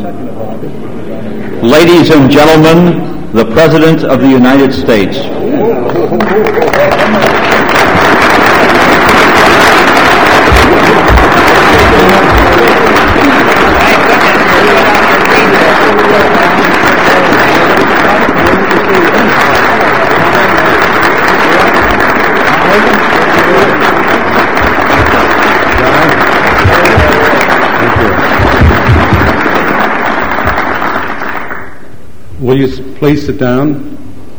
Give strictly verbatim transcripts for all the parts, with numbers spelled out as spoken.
Ladies and gentlemen, the President of the United States. Will you please sit down?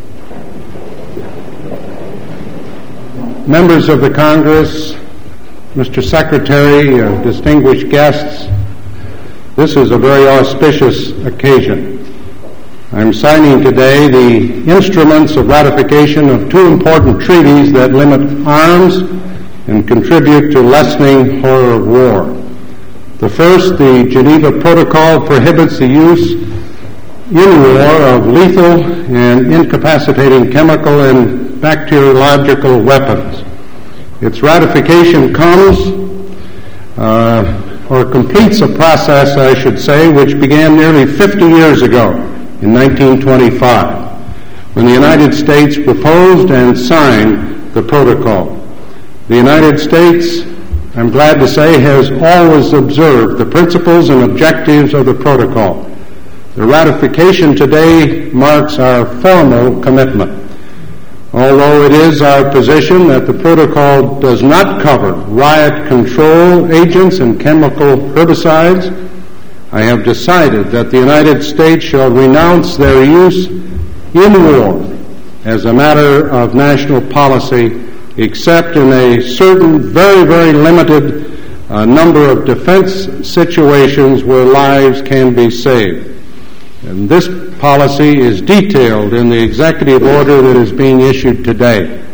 Members of the Congress, Mister Secretary, uh, distinguished guests, this is a very auspicious occasion. I'm signing today the instruments of ratification of two important treaties that limit arms and contribute to lessening horror of war. The first, the Geneva Protocol, prohibits the use in war of lethal and incapacitating chemical and bacteriological weapons. Its ratification comes, uh, or completes a process, I should say, which began nearly fifty years ago in nineteen twenty-five, when the United States proposed and signed the protocol. The United States, I'm glad to say, has always observed the principles and objectives of the protocol. The ratification today marks our formal commitment. Although it is our position that the protocol does not cover riot control agents and chemical herbicides, I have decided that the United States shall renounce their use in war as a matter of national policy, except in a certain very, very limited uh, number of defense situations where lives can be saved. And this policy is detailed in the executive order that is being issued today.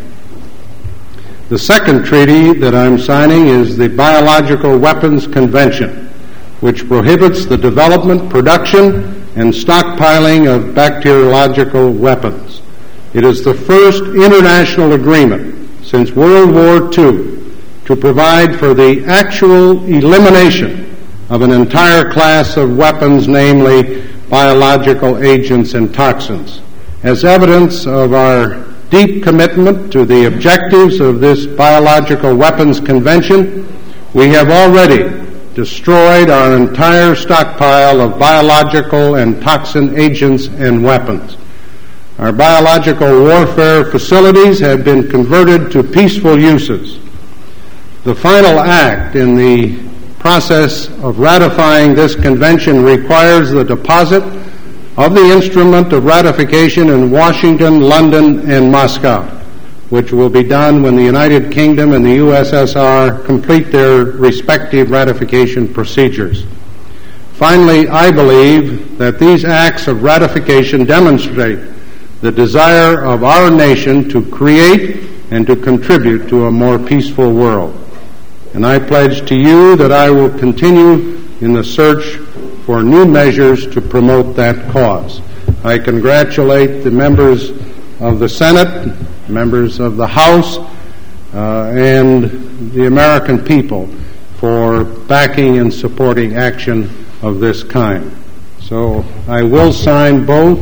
The second treaty that I'm signing is the Biological Weapons Convention, which prohibits the development, production, and stockpiling of bacteriological weapons. It is the first international agreement since World War Two to provide for the actual elimination of an entire class of weapons, namely biological agents and toxins. As evidence of our deep commitment to the objectives of this Biological Weapons Convention, we have already destroyed our entire stockpile of biological and toxin agents and weapons. Our biological warfare facilities have been converted to peaceful uses. The final act in the process of ratifying this convention requires the deposit of the instrument of ratification in Washington, London, and Moscow, which will be done when the United Kingdom and the U S S R complete their respective ratification procedures. Finally, I believe that these acts of ratification demonstrate the desire of our nation to create and to contribute to a more peaceful world. And I pledge to you that I will continue in the search for new measures to promote that cause. I congratulate the members of the Senate, members of the House, uh, and the American people for backing and supporting action of this kind. So I will sign both.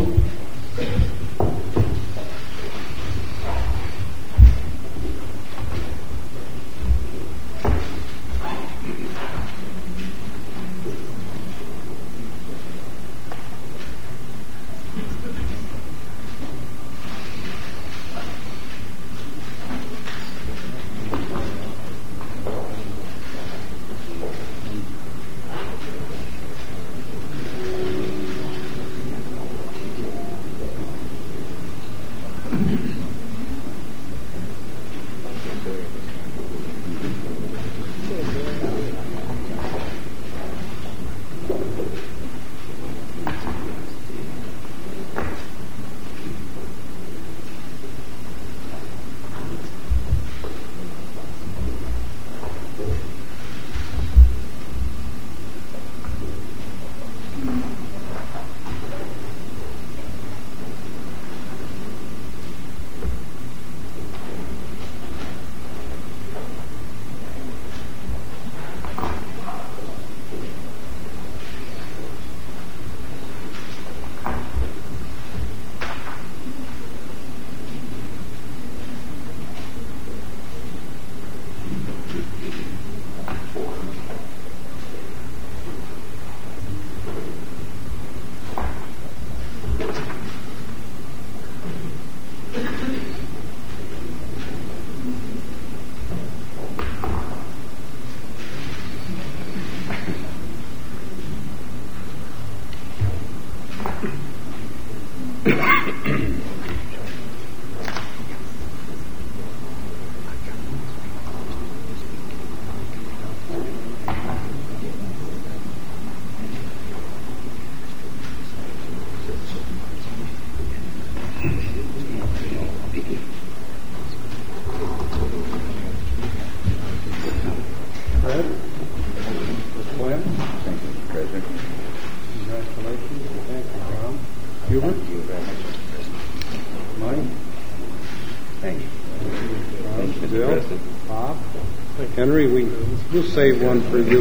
Henry, we, we'll save one for you.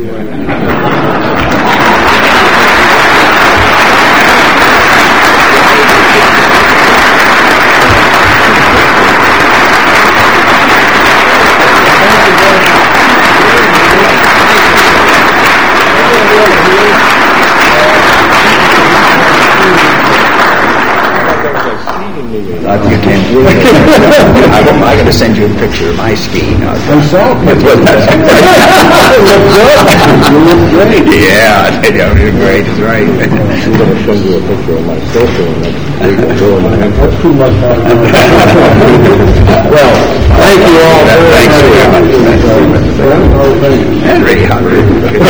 I think it came through. I, I got to send you a picture of my skiing. I'm sorry. You look great. Yeah, I think I'm doing great. That's right. I'm going to send you a picture of my social and that's too much. Well, thank you all. Thanks very much. Henry, Henry.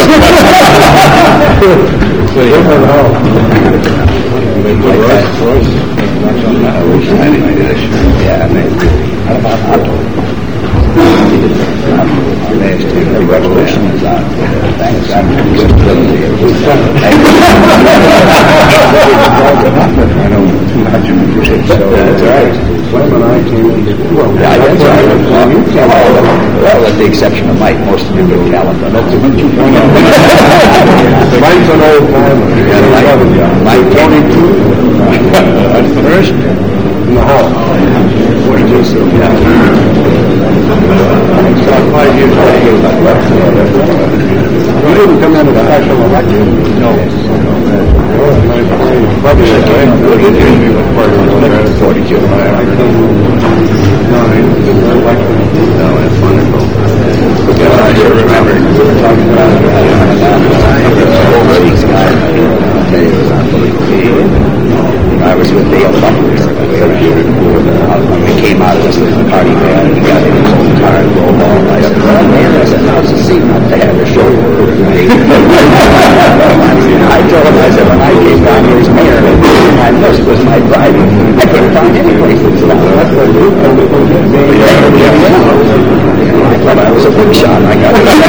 Yeah, I mean, the revolution is on. Thanks. I'm just I know too much. So that's right. Slim and I came in. Well, yeah, that's right. Well, with the exception of Mike, most of you are talented. Mike's an old timer. Mike twenty-two. That's the first. In the hall. forty-two, so yeah. Five years old. You didn't come in a special election? No. Probably a great forty-two. No, it's wonderful. Yeah, I sure remember. We were talking about it. Overseas guy. I was with Dale Butler. We came out of this little party there and he got in his own car and rolled all night. I said, well, man, I said, how's the seat not to have a show? I told him, I said, when I came down here as mayor, my list was my driving. I couldn't find any place to stop. I thought I was a big shot. I got it.